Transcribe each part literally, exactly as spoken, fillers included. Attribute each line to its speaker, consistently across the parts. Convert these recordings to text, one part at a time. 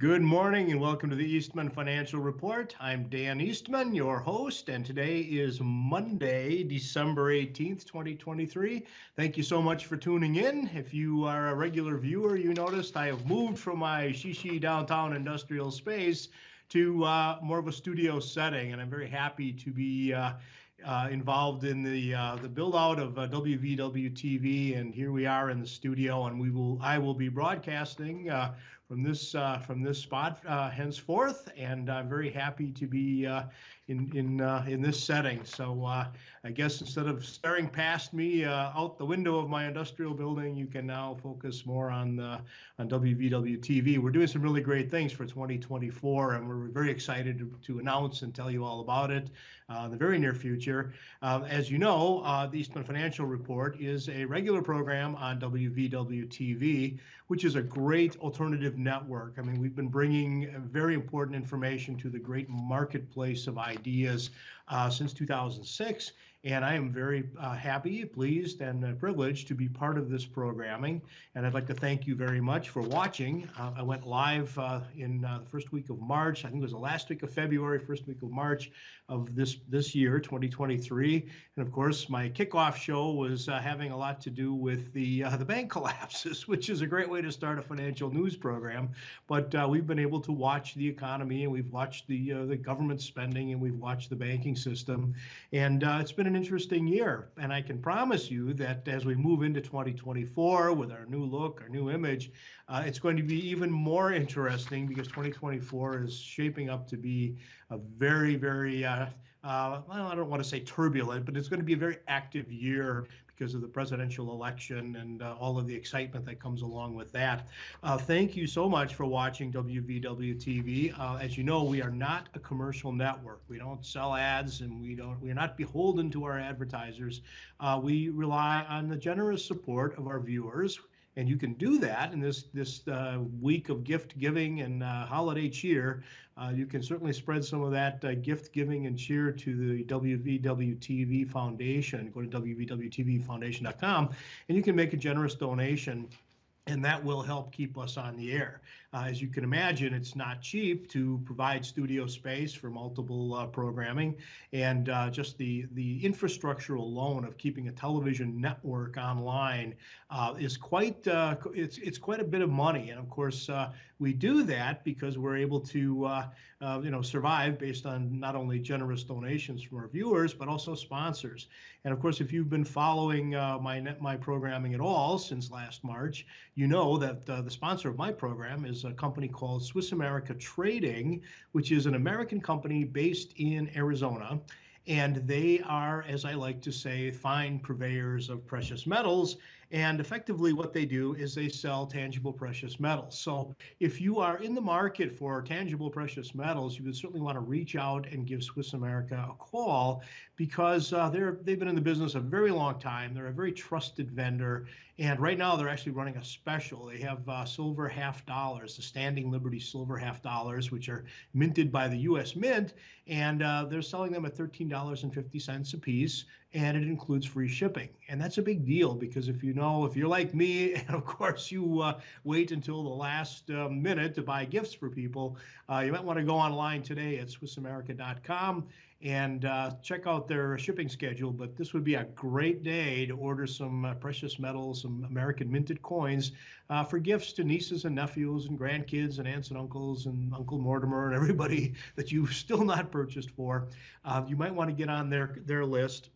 Speaker 1: Good morning and welcome to the Eastman Financial Report. I'm Dan Eastman, your host, and today is Monday, December eighteenth, twenty twenty-three. Thank you so much for tuning in. If you are a regular viewer, you noticed I have moved from my Shishi downtown industrial space to uh, more of a studio setting, and I'm very happy to be uh, uh, involved in the uh, the build out of uh, W V W T V, and here we are in the studio, and we will I will be broadcasting uh, from this uh, from this spot uh, henceforth, and I'm very happy to be uh, in in uh, in this setting. So uh, I guess instead of staring past me uh, out the window of my industrial building, you can now focus more on the on W V W T V. We're doing some really great things for twenty twenty-four, and we're very excited to, to announce and tell you all about it uh, in the very near future. Uh, as you know, uh, the Eastman Financial Report is a regular program on W V W T V, which is a great alternative network. I mean, we've been bringing very important information to the great marketplace of ideas uh, since two thousand six. And I am very uh, happy, pleased, and uh, privileged to be part of this programming. And I'd like to thank you very much for watching. Uh, I went live uh, in uh, the first week of March. I think it was the last week of February, first week of March of this this year, twenty twenty-three. And of course, my kickoff show was uh, having a lot to do with the uh, the bank collapses, which is a great way to start a financial news program. But uh, we've been able to watch the economy, and we've watched the uh, the government spending, and we've watched the banking system, and uh, it's been an interesting year. And I can promise you that as we move into twenty twenty-four with our new look, our new image, uh, it's going to be even more interesting because twenty twenty-four is shaping up to be a very, very, uh, uh, well, I don't want to say turbulent, but it's going to be a very active year because of the presidential election and uh, all of the excitement that comes along with that. Uh, thank you so much for watching W V W T V. Uh, as you know, we are not a commercial network. We don't sell ads, and we don't. We are not beholden to our advertisers. Uh, we rely on the generous support of our viewers. And you can do that in this this uh, week of gift giving and uh, holiday cheer. Uh, you can certainly spread some of that uh, gift giving and cheer to the W V W T V Foundation. Go to W V W T V foundation dot com, and you can make a generous donation, and that will help keep us on the air. Uh, as you can imagine, it's not cheap to provide studio space for multiple uh, programming, and uh, just the the infrastructure alone of keeping a television network online uh, is quite uh, it's it's quite a bit of money. And of course, uh, we do that because we're able to uh, uh, you know survive based on not only generous donations from our viewers but also sponsors. And of course, if you've been following uh, my net my programming at all since last March, you know that uh, the sponsor of my program is a company called Swiss America Trading, which is an American company based in Arizona. And they are, as I like to say, fine purveyors of precious metals. And effectively what they do is they sell tangible precious metals. So if you are in the market for tangible precious metals, you would certainly want to reach out and give Swiss America a call, because uh, they're, they've been in the business a very long time. They're a very trusted vendor. And right now they're actually running a special. They have uh, silver half dollars, the Standing Liberty silver half dollars, which are minted by the U S Mint. And uh, they're selling them at thirteen dollars and fifty cents a piece, and it includes free shipping. And that's a big deal, because if you know, if you're like me, and of course you uh, wait until the last uh, minute to buy gifts for people, uh, you might want to go online today at Swiss America dot com and uh, check out their shipping schedule. But this would be a great day to order some uh, precious metals, some American minted coins uh, for gifts to nieces and nephews and grandkids and aunts and uncles and Uncle Mortimer and everybody that you've still not purchased for. Uh, you might want to get on their, their list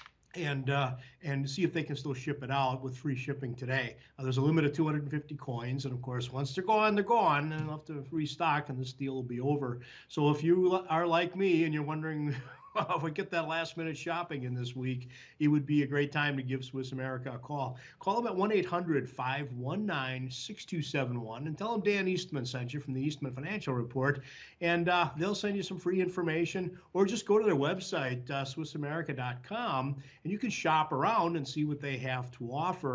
Speaker 1: and uh, and see if they can still ship it out with free shipping today. Uh, there's a limit of two hundred fifty coins, and of course, once they're gone, they're gone, and they'll have to restock, and this deal will be over. So if you are like me and you're wondering, well, if we get that last minute shopping in this week, it would be a great time to give Swiss America a call. Call them at one eight hundred, five one nine, six two seven one and tell them Dan Eastman sent you from the Eastman Financial Report, and uh, they'll send you some free information, or just go to their website, uh, Swiss America dot com, and you can shop around and see what they have to offer.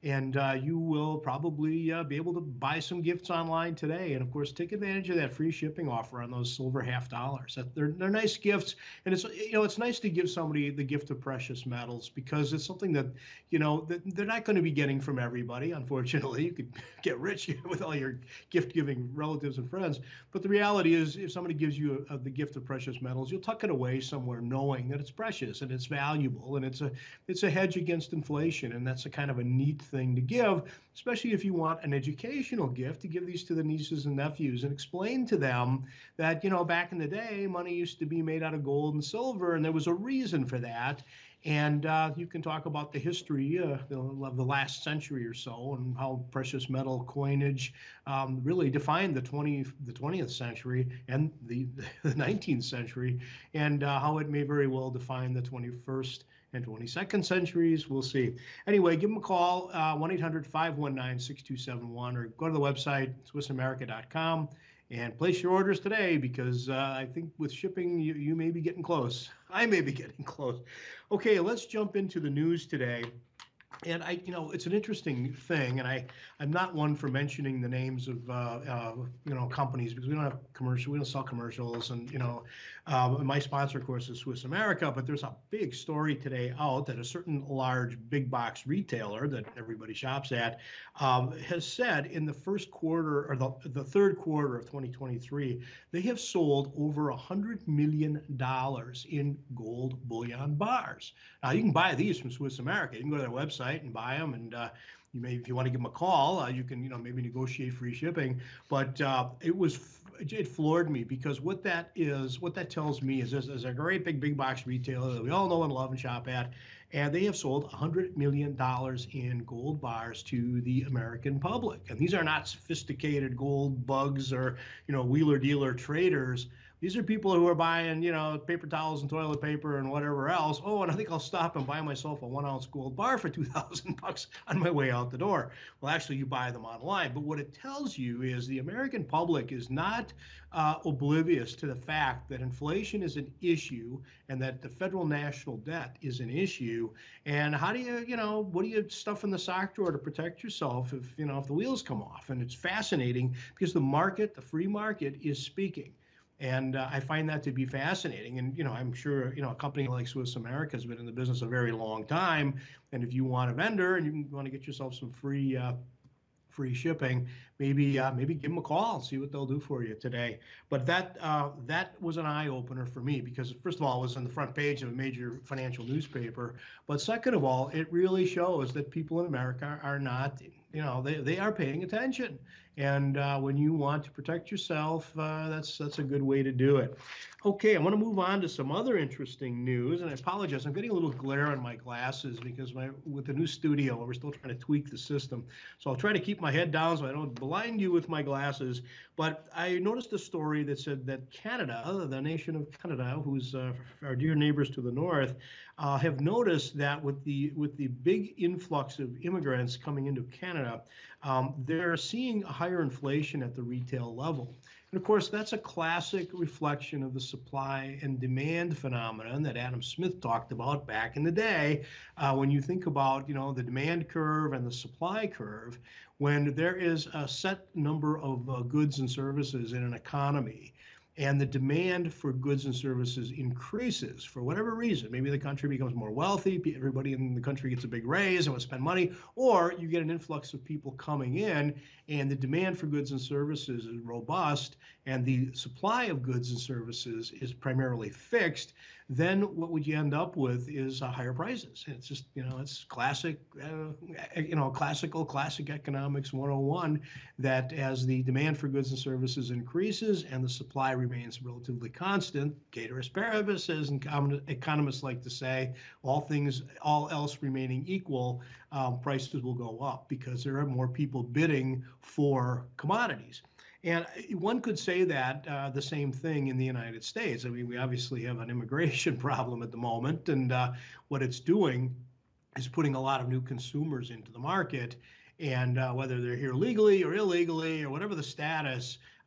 Speaker 1: and uh, you will probably uh, be able to buy some gifts online today. And of course, take advantage of that free shipping offer on those silver half dollars. That they're they're nice gifts, and it's you know it's nice to give somebody the gift of precious metals because it's something that you know that they're not going to be getting from everybody. Unfortunately, you could get rich with all your gift giving relatives and friends, but the reality is, if somebody gives you a, a, the gift of precious metals, you'll tuck it away somewhere, knowing that it's precious and it's valuable, and it's a it's a hedge against inflation, and that's a kind of a neat thing to give, especially if you want an educational gift, to give these to the nieces and nephews and explain to them that, you know, back in the day, money used to be made out of gold and silver, and there was a reason for that. And uh, you can talk about the history uh, of the last century or so, and how precious metal coinage um, really defined the twentieth, the twentieth century and the, the nineteenth century, and uh, how it may very well define the twenty-first and twenty-second centuries. We'll see. Anyway, give them a call, uh, one eight hundred, five one nine, six two seven one, or go to the website, swiss america dot com, and place your orders today, because uh, I think with shipping, you, you may be getting close. I may be getting close. Okay, let's jump into the news today. And I, you know, it's an interesting thing, and I, I'm not one for mentioning the names of, uh, uh, you know, companies, because we don't have commercial, we don't sell commercials, and you know, uh, my sponsor, of course, is Swiss America. But there's a big story today out that a certain large big box retailer that everybody shops at um, has said in the first quarter or the the third quarter of twenty twenty-three, they have sold over a hundred million dollars in gold bullion bars. Now you can buy these from Swiss America. You can go to their website and buy them, and uh, you may, if you want to give them a call, uh, you can, you know, maybe negotiate free shipping. But uh, it was, it floored me, because what that is, what that tells me is this is a great big big box retailer that we all know and love and shop at, and they have sold a hundred million dollars in gold bars to the American public. And these are not sophisticated gold bugs or, you know, wheeler dealer traders. These are people who are buying, you know, paper towels and toilet paper and whatever else. Oh, and I think I'll stop and buy myself a one ounce gold bar for two thousand bucks on my way out the door. Well, actually, you buy them online. But what it tells you is the American public is not uh, oblivious to the fact that inflation is an issue, and that the federal national debt is an issue. And how do you, you know, what do you stuff in the sock drawer to protect yourself if, you know, if the wheels come off? And it's fascinating, because the market, the free market, is speaking. And uh, I find that to be fascinating. And, you know, I'm sure, you know, a company like Swiss America has been in the business a very long time. And if you want a vendor and you want to get yourself some free uh, free shipping, maybe uh, maybe give them a call and see what they'll do for you today. But that uh, that was an eye opener for me, because first of all, it was on the front page of a major financial newspaper. But second of all, it really shows that people in America are not, you know, they, they are paying attention. And uh, when you want to protect yourself, uh, that's that's a good way to do it. Okay, I want to move on to some other interesting news, and I apologize. I'm getting a little glare on my glasses because my with the new studio, we're still trying to tweak the system. So I'll try to keep my head down so I don't blind you with my glasses. But I noticed a story that said that Canada, the nation of Canada, who's uh, our dear neighbors to the north, uh, have noticed that with the with the big influx of immigrants coming into Canada, um, they're seeing a higher inflation at the retail level. And of course, that's a classic reflection of the supply and demand phenomenon that Adam Smith talked about back in the day. Uh, when you think about, you know, the demand curve and the supply curve, when there is a set number of uh, goods and services in an economy, and the demand for goods and services increases for whatever reason, maybe the country becomes more wealthy, everybody in the country gets a big raise and will spend money, or you get an influx of people coming in and the demand for goods and services is robust and the supply of goods and services is primarily fixed, then what would you end up with is uh, higher prices. And it's just, you know, it's classic, uh, you know, classical, classic economics one oh one, that as the demand for goods and services increases and the supply remains relatively constant, ceteris paribus, as economists like to say, all things, all else remaining equal, um, prices will go up because there are more people bidding for commodities. And one could say that uh, the same thing in the United States. I mean, we obviously have an immigration problem at the moment, and uh, what it's doing is putting a lot of new consumers into the market. And uh, whether they're here legally or illegally or whatever the status,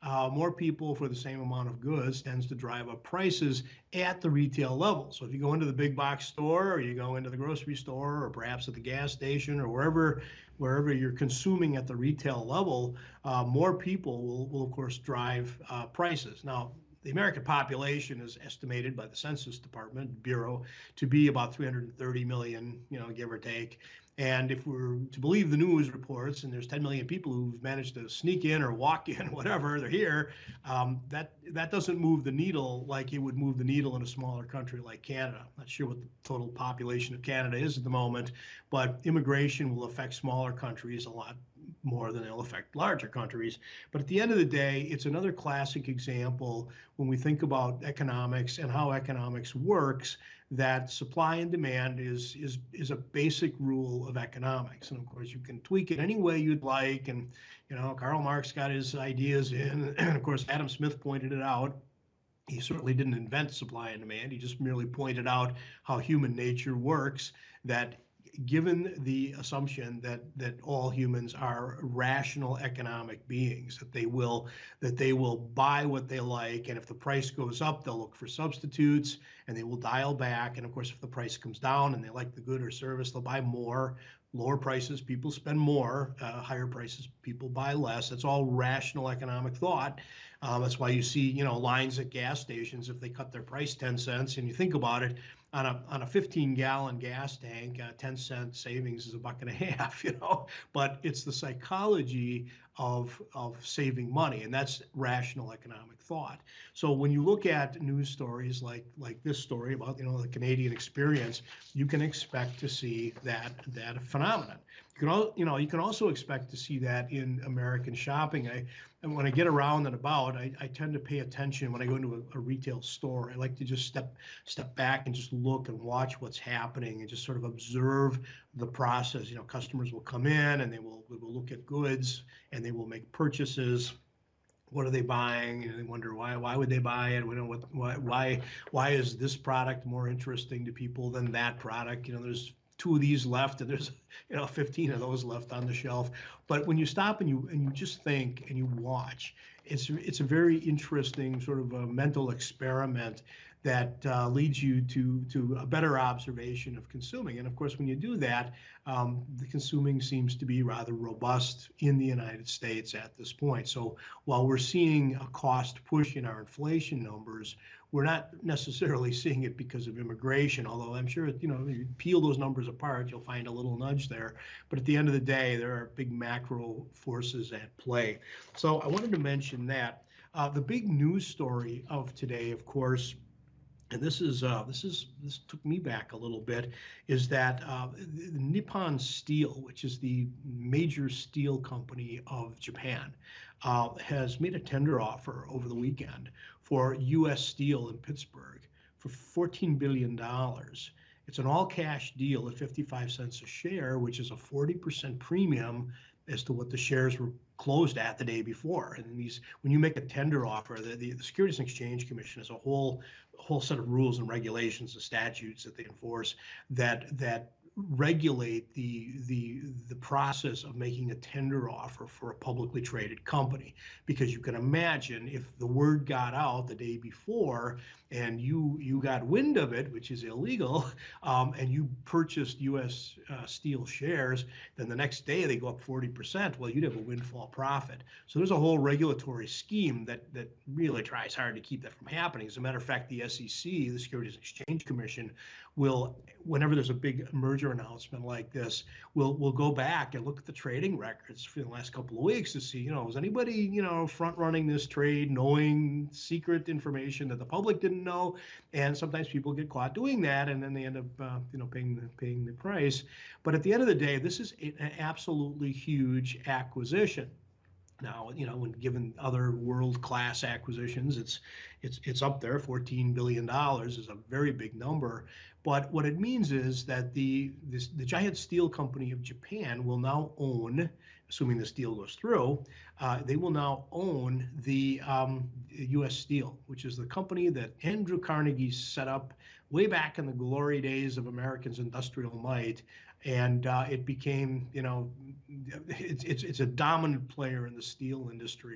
Speaker 1: uh, more people for the same amount of goods tends to drive up prices at the retail level. So if you go into the big box store, or you go into the grocery store, or perhaps at the gas station, or wherever wherever you're consuming at the retail level, uh, more people will, will of course drive uh, prices. Now, the American population is estimated by the Census Department Bureau to be about three hundred thirty million, you know, give or take. And if we're to believe the news reports, and there's ten million people who've managed to sneak in or walk in, whatever, they're here, um, that that doesn't move the needle like it would move the needle in a smaller country like Canada. I'm not sure what the total population of Canada is at the moment, but immigration will affect smaller countries a lot more than it'll affect larger countries. But at the end of the day, it's another classic example when we think about economics and how economics works, that supply and demand is is is a basic rule of economics. And of course, you can tweak it any way you'd like. And you know, Karl Marx got his ideas in, and of course, Adam Smith pointed it out. He certainly didn't invent supply and demand. He just merely pointed out how human nature works, that given the assumption that that all humans are rational economic beings, that they will that they will buy what they like, and if the price goes up, they'll look for substitutes and they will dial back. And of course, if the price comes down and they like the good or service, they'll buy more. Lower prices, people spend more. Uh, higher prices, people buy less. That's all rational economic thought. Um, that's why you see, you know, lines at gas stations if they cut their price ten cents. And you think about it, on a on a fifteen gallon gas tank, uh, ten cent savings is a buck and a half, you know. But it's the psychology of of saving money, and that's rational economic thought. So when you look at news stories like like this story about, you know, the Canadian experience, you can expect to see that that phenomenon. You can all, you know, you can also expect to see that in American shopping. I and when I get around and about, I, I tend to pay attention when I go into a, a retail store. I like to just step step back and just look and watch what's happening and just sort of observe the process. You know, customers will come in and they will, they will look at goods and they will make purchases. What are they buying? And they wonder why why would they buy it? We know what why why why is this product more interesting to people than that product? You know, there's two of these left and there's, you know, fifteen of those left on the shelf. But when you stop and you and you just think and you watch, it's it's a very interesting sort of a mental experiment that uh, leads you to to a better observation of consuming. And of course, when you do that, um, the consuming seems to be rather robust in the United States at this point. So while we're seeing a cost push in our inflation numbers, we're not necessarily seeing it because of immigration, although I'm sure, you know, you peel those numbers apart, you'll find a little nudge there. But at the end of the day, there are big macro forces at play. So I wanted to mention that. Uh, the big news story of today, of course, and this is uh, this is this took me back a little bit, is that uh, Nippon Steel, which is the major steel company of Japan, uh, has made a tender offer over the weekend for U S Steel in Pittsburgh for fourteen billion dollars. It's an all-cash deal at fifty-five cents a share, which is a forty percent premium as to what the shares were closed at the day before. And these, when you make a tender offer, the, the, the Securities and Exchange Commission has a whole whole set of rules and regulations and statutes that they enforce that that regulate the the the process of making a tender offer for a publicly traded company. Because you can imagine if the word got out the day before and you you got wind of it, which is illegal, um, and you purchased U S uh, Steel shares, then the next day they go up forty percent. Well, you'd have a windfall profit. So there's a whole regulatory scheme that that really tries hard to keep that from happening. As a matter of fact, the S E C, the Securities and Exchange Commission, will, whenever there's a big merger announcement like this, will will go back and look at the trading records for the last couple of weeks to see, you know, is anybody, you know, front running this trade, knowing secret information that the public didn't know. And sometimes people get caught doing that, and then they end up, uh, you know, paying the paying the price. But at the end of the day, this is an absolutely huge acquisition. Now, you know, when given other world-class acquisitions, it's it's it's up there. fourteen billion dollars is a very big number. But what it means is that the this, the Giant Steel Company of Japan will now own, assuming this deal goes through, uh, they will now own the um, U S Steel, which is the company that Andrew Carnegie set up way back in the glory days of America's industrial might. And uh, it became, you know, it's, it's it's a dominant player in the steel industry.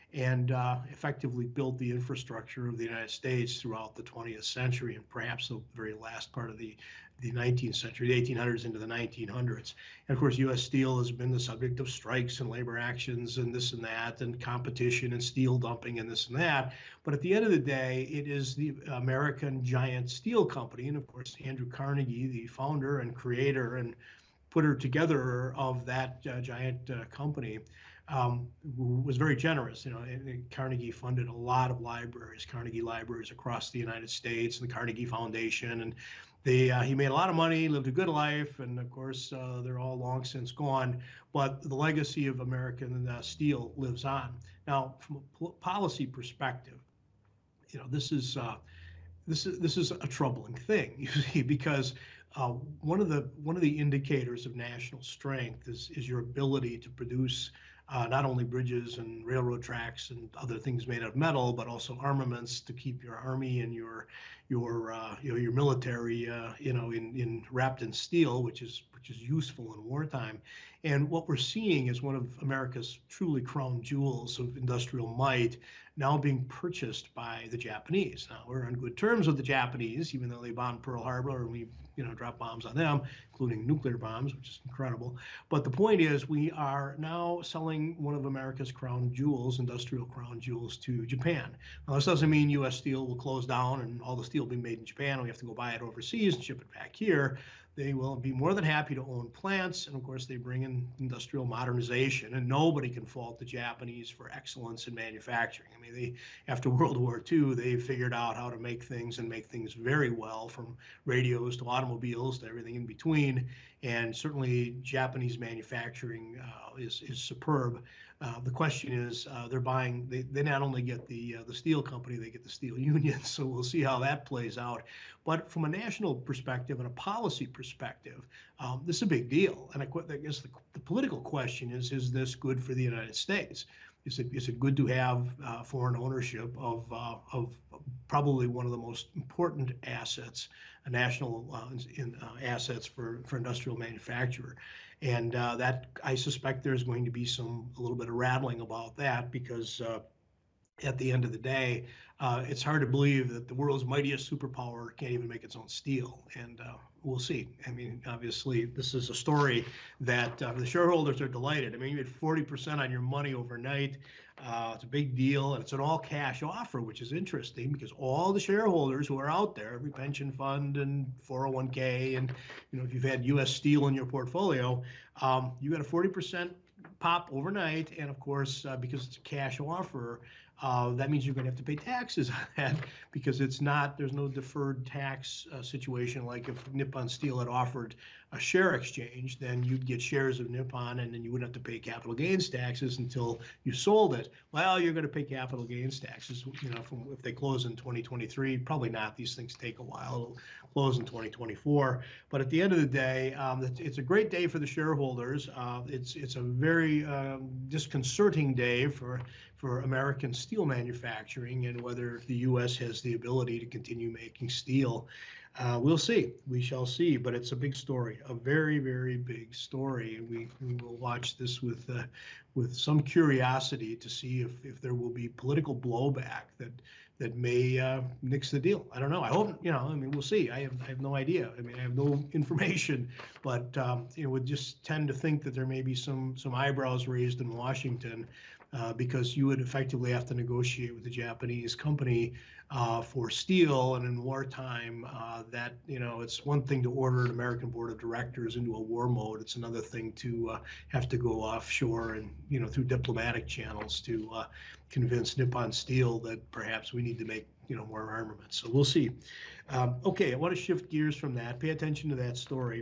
Speaker 1: and uh, effectively built the infrastructure of the United States throughout the twentieth century and perhaps the very last part of the the nineteenth century, the eighteen hundreds into the nineteen hundreds. And of course, U S Steel has been the subject of strikes and labor actions and this and that, and competition and steel dumping and this and that. But at the end of the day, it is the American giant steel company. And of course, Andrew Carnegie, the founder and creator and putter together of that uh, giant uh, company, um, was very generous. You know, and, and Carnegie funded a lot of libraries, Carnegie libraries across the United States, and the Carnegie Foundation, and they, uh, he made a lot of money, lived a good life, and of course, uh, they're all long since gone. But the legacy of American uh, Steel lives on. Now, from a po- policy perspective, you know, this is uh, this is this is a troubling thing, you see, because uh, one of the one of the indicators of national strength is is your ability to produce uh, not only bridges and railroad tracks and other things made out of metal, but also armaments to keep your army and your your uh, you know your military uh, you know in in wrapped in steel, which is which is useful in wartime. And what we're seeing is one of America's truly crown jewels of industrial might now being purchased by the Japanese. Now, we're on good terms with the Japanese, even though they bombed Pearl Harbor and we, you know, dropped bombs on them, including nuclear bombs, which is incredible. But the point is, we are now selling one of America's crown jewels, industrial crown jewels, to Japan. Now, this doesn't mean U S Steel will close down and all the steel will be made in Japan and we have to go buy it overseas and ship it back here. They will be more than happy to own plants. And of course, they bring in industrial modernization, and nobody can fault the Japanese for excellence in manufacturing. I mean, they, after World War Two, they figured out how to make things and make things very well, from radios to automobiles to everything in between. And certainly Japanese manufacturing uh, is, is superb. Uh, the question is, uh, they're buying, they, they not only get the uh, the steel company, they get the steel union. So we'll see how that plays out. But from a national perspective and a policy perspective, um, this is a big deal. And I, I guess the, the political question is, is this good for the United States? Is it, is it good to have uh, foreign ownership of, uh, of probably one of the most important assets, uh, national uh, in, uh, assets for, for industrial manufacture? And uh, that, I suspect there's going to be some, a little bit of rattling about that, because uh, at the end of the day, uh, it's hard to believe that the world's mightiest superpower can't even make its own steel. And uh, we'll see. I mean, obviously, this is a story that uh, the shareholders are delighted. I mean, you had forty percent on your money overnight. Uh, it's a big deal, and it's an all-cash offer, which is interesting because all the shareholders who are out there, every pension fund and four oh one K, and you know, if you've had U S Steel in your portfolio, um, you got a forty percent pop overnight, and of course, uh, because it's a cash offer, uh, that means you're going to have to pay taxes on that, because it's not, there's no deferred tax uh, situation like if Nippon Steel had offered a share exchange, then you'd get shares of Nippon and then you wouldn't have to pay capital gains taxes until you sold it. Well, you're going to pay capital gains taxes, you know, from if they close in twenty twenty-three, probably not. These things take a while. It'll close in twenty twenty-four. But at the end of the day, um, it's a great day for the shareholders. Uh, it's it's a very um, disconcerting day for for American steel manufacturing, and whether the U S has the ability to continue making steel. Uh, we'll see. We shall see. But it's a big story, a very, very big story. And we, we will watch this with uh, with some curiosity to see if, if there will be political blowback that that may uh, nix the deal. I don't know. I hope, you know, I mean, we'll see. I have, I have no idea. I mean, I have no information, but um, you know, would just tend to think that there may be some some eyebrows raised in Washington, uh, because you would effectively have to negotiate with the Japanese company uh, for steel. And in wartime, uh, that, you know, it's one thing to order an American board of directors into a war mode. It's another thing to uh, have to go offshore and, you know, through diplomatic channels to uh, convince Nippon Steel that perhaps we need to make, you know, more armaments. So we'll see. Um, okay, I want to shift gears from that. Pay attention to that story.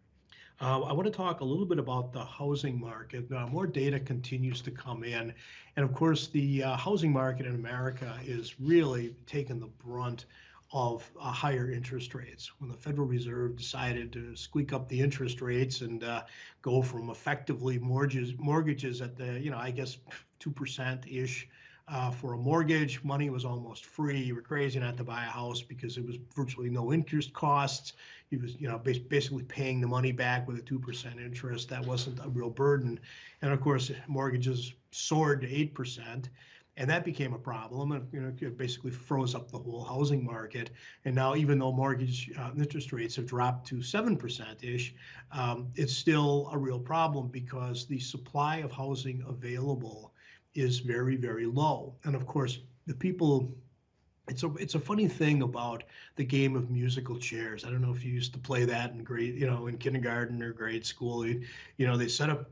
Speaker 1: Uh, I want to talk a little bit about the housing market. Uh, more data continues to come in. And of course, the uh, housing market in America is really taking the brunt of uh, higher interest rates. When the Federal Reserve decided to squeak up the interest rates and uh, go from effectively mortgages, mortgages at the, you know, I guess two percent-ish uh, for a mortgage, money was almost free. You were crazy not to buy a house because it was virtually no interest costs. He was, you know, basically paying the money back with a two percent interest. That wasn't a real burden. And of course, mortgages soared to eight percent. And that became a problem, and you know, it basically froze up the whole housing market. And now, even though mortgage uh, interest rates have dropped to seven percent ish, um, it's still a real problem because the supply of housing available is very, very low. And of course, the people. It's a it's a funny thing about the game of musical chairs. I don't know if you used to play that in grade, you know, in kindergarten or grade school. You, you know, they set up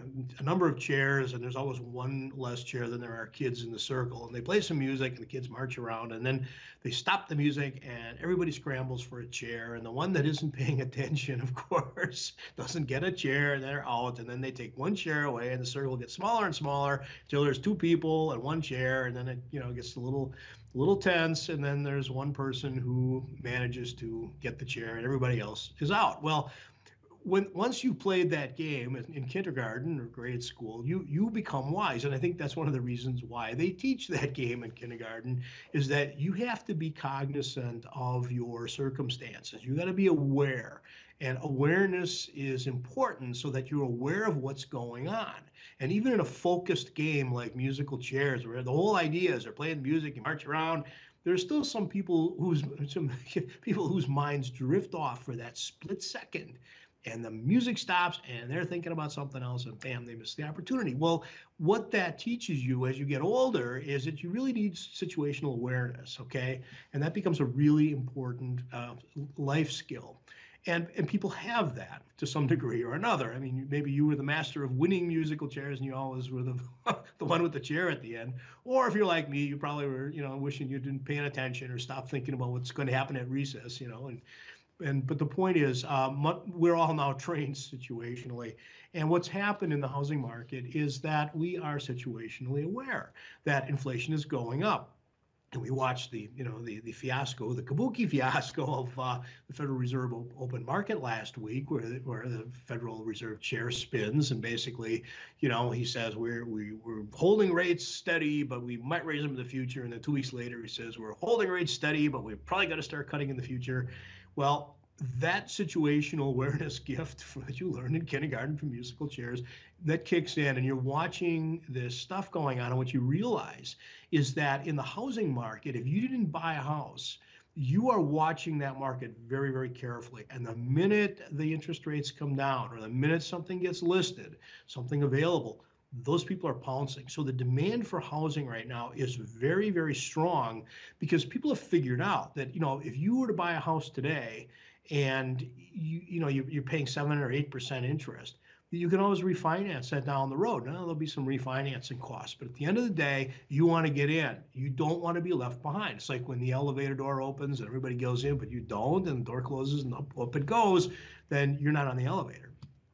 Speaker 1: a number of chairs, and there's always one less chair than there are kids in the circle. And they play some music, and the kids march around, and then they stop the music, and everybody scrambles for a chair. And the one that isn't paying attention, of course, doesn't get a chair, and they're out. And then they take one chair away, and the circle gets smaller and smaller until there's two people and one chair, and then it, you know, gets a little little tense, and then there's one person who manages to get the chair, and everybody else is out. Well, when once you played that game in, in kindergarten or grade school, you you become wise, and I think that's one of the reasons why they teach that game in kindergarten, is that you have to be cognizant of your circumstances. You got to be aware, and awareness is important so that you're aware of what's going on. And even in a focused game like musical chairs, where the whole idea is they're playing music, you march around, there's still some people whose some people whose minds drift off for that split second, and the music stops and they're thinking about something else, and bam, they miss the opportunity. Well, what that teaches you as you get older is that you really need situational awareness, okay? And that becomes a really important uh, life skill. And, and people have that to some degree or another. I mean, maybe you were the master of winning musical chairs and you always were the the one with the chair at the end. Or if you're like me, you probably were, you know, wishing you didn't pay attention or stop thinking about what's going to happen at recess, you know. And and but the point is, um, we're all now trained situationally. And what's happened in the housing market is that we are situationally aware that inflation is going up. And we watched the, you know, the the fiasco, the kabuki fiasco of uh, the Federal Reserve open market last week, where the, where the Federal Reserve chair spins, and basically, you know, he says we're we, we're holding rates steady, but we might raise them in the future. And then two weeks later, he says we're holding rates steady, but we're probably going to start cutting in the future. Well, that situational awareness gift that you learned in kindergarten from musical chairs, that kicks in, and you're watching this stuff going on, and what you realize is that in the housing market, if you didn't buy a house, you are watching that market very, very carefully. And the minute the interest rates come down, or the minute something gets listed, something available, those people are pouncing. So the demand for housing right now is very, very strong, because people have figured out that, you know, if you were to buy a house today and you you know you, you're paying seven or eight percent interest, you can always refinance that down the road. Now there'll be some refinancing costs, but at the end of the day, you want to get in. You don't want to be left behind. It's like when the elevator door opens and everybody goes in, but you don't, and the door closes and up, up it goes, then you're not on the elevator.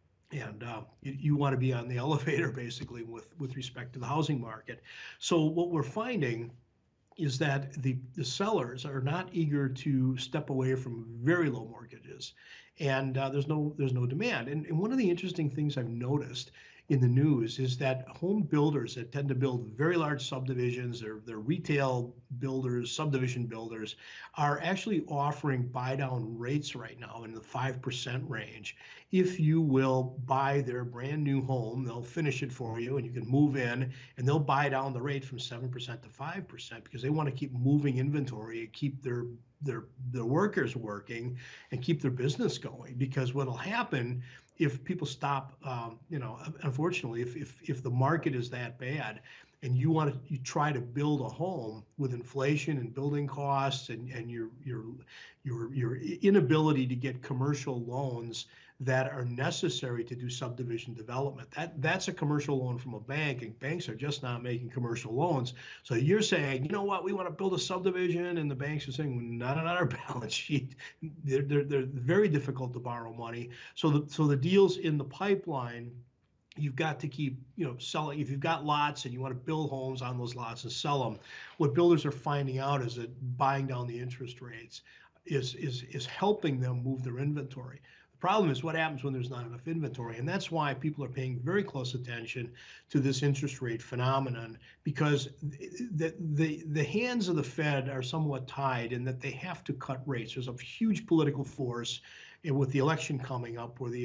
Speaker 1: And uh, you, you want to be on the elevator, basically, with, with respect to the housing market. So what we're finding is that the, the sellers are not eager to step away from very low mortgages, and uh, there's no there's no demand. And, and one of the interesting things I've noticed in the news is that home builders that tend to build very large subdivisions, they're, they're retail builders, subdivision builders, are actually offering buy down rates right now in the five percent range. If you will buy their brand new home, they'll finish it for you and you can move in, and they'll buy down the rate from seven percent to five percent, because they want to keep moving inventory and keep their their their workers working and keep their business going. Because what'll happen if people stop, um, you know, unfortunately, if, if if the market is that bad, and you want to you try to build a home with inflation and building costs, and and your your your your inability to get commercial loans that are necessary to do subdivision development, that that's a commercial loan from a bank, and banks are just not making commercial loans. So you're saying, you know what, we want to build a subdivision, and the banks are saying, well, not on our balance sheet. They're, they're, they're very difficult to borrow money. So the, so the deals in the pipeline, you've got to keep, you know, selling. If you've got lots and you want to build homes on those lots and sell them, what builders are finding out is that buying down the interest rates is is is helping them move their inventory. The problem is what happens when there's not enough inventory, and that's why people are paying very close attention to this interest rate phenomenon, because the the the hands of the Fed are somewhat tied in that they have to cut rates. There's a huge political force, and with the election coming up, where the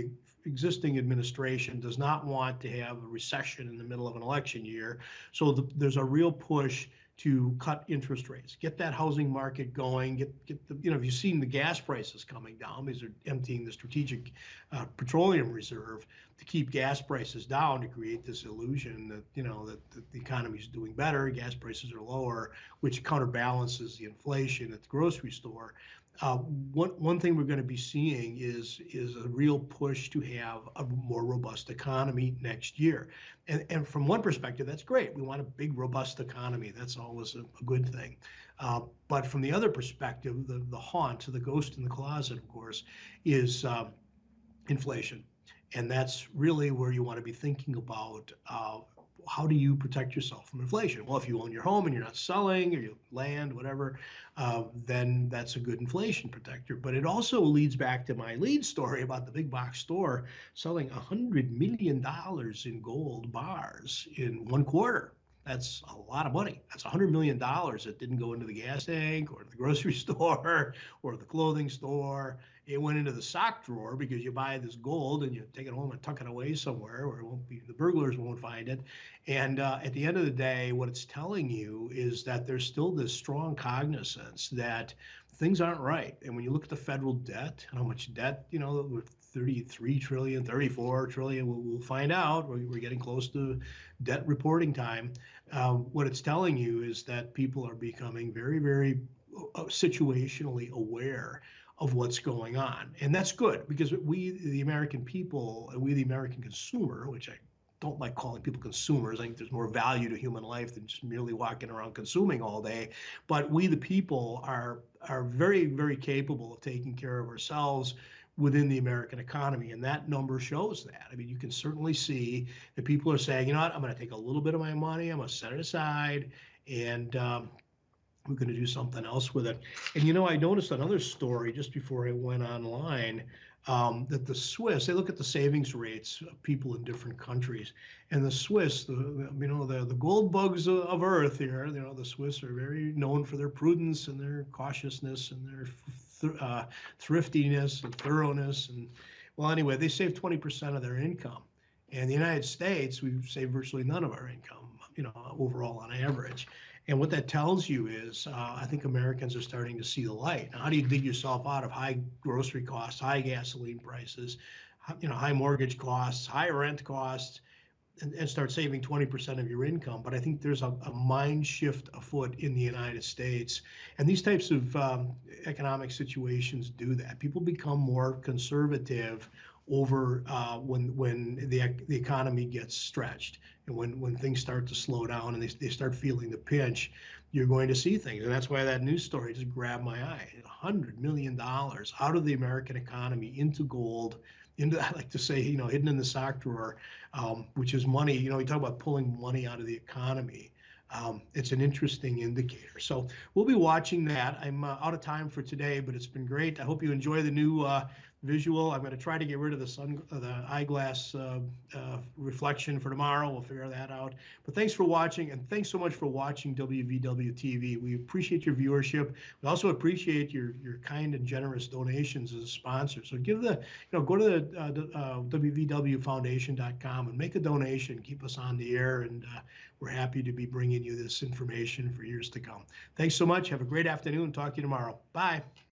Speaker 1: existing administration does not want to have a recession in the middle of an election year. So the, there's a real push to cut interest rates, get that housing market going, get get the, you know, if you've seen the gas prices coming down, these are emptying the strategic uh, petroleum reserve to keep gas prices down, to create this illusion that, you know, that, that the economy is doing better, gas prices are lower, which counterbalances the inflation at the grocery store. Uh, one one thing we're going to be seeing is is a real push to have a more robust economy next year, and and from one perspective, that's great. We want a big, robust economy. That's always a, a good thing. Uh, but from the other perspective, the the haunt, the ghost in the closet, of course, is um, inflation, and that's really where you want to be thinking about. Uh, How do you protect yourself from inflation? Well, if you own your home and you're not selling, or your land, whatever, uh, then that's a good inflation protector. But it also leads back to my lead story about the big box store selling one hundred million dollars in gold bars in one quarter. That's a lot of money. That's one hundred million dollars that didn't go into the gas tank or the grocery store or the clothing store. It went into the sock drawer because you buy this gold and you take it home and tuck it away somewhere where it won't be, the burglars won't find it. And uh, at the end of the day, what it's telling you is that there's still this strong cognizance that things aren't right. And when you look at the federal debt, how much debt, you know, thirty-three trillion, thirty-four trillion, we'll, we'll find out. We're, we're getting close to debt reporting time. Um, what it's telling you is that people are becoming very, very uh, situationally aware of what's going on. And that's good, because we, the American people, and we, the American consumer, which I don't like calling people consumers. I think there's more value to human life than just merely walking around consuming all day. But we, the people, are are very, very capable of taking care of ourselves within the American economy. And that number shows that. I mean, you can certainly see that people are saying, you know what, I'm going to take a little bit of my money, I'm going to set it aside, and um, we're going to do something else with it. And, you know, I noticed another story just before I went online, um, that the Swiss, they look at the savings rates of people in different countries. And the Swiss, the, you know, the, the gold bugs of earth here, you know, the Swiss are very known for their prudence and their cautiousness and their th uh, thriftiness and thoroughness. And, well, anyway, they save twenty percent of their income. And the United States, we save virtually none of our income, you know, overall on average. And what that tells you is, uh, I think Americans are starting to see the light. Now, how do you dig yourself out of high grocery costs, high gasoline prices, you know, high mortgage costs, high rent costs, and, and start saving twenty percent of your income? But I think there's a, a mind shift afoot in the United States. And these types of um, economic situations do that. People become more conservative over uh, when when the the economy gets stretched, and when when things start to slow down and they, they start feeling the pinch, you're going to see things. And that's why that news story just grabbed my eye. one hundred million dollars out of the American economy into gold, into, I like to say, you know, hidden in the sock drawer, um, which is money. You know, we talk about pulling money out of the economy. Um, it's an interesting indicator. So we'll be watching that. I'm uh, out of time for today, but it's been great. I hope you enjoy the new uh, visual. I'm going to try to get rid of the sun, uh, the eyeglass uh, uh, reflection for tomorrow. We'll figure that out. But thanks for watching, and thanks so much for watching W V W T V. We appreciate your viewership. We also appreciate your your kind and generous donations as a sponsor. So give the, you know, go to the uh, uh, W V W foundation dot com and make a donation. Keep us on the air, and uh, we're happy to be bringing you this information for years to come. Thanks so much. Have a great afternoon. Talk to you tomorrow. Bye.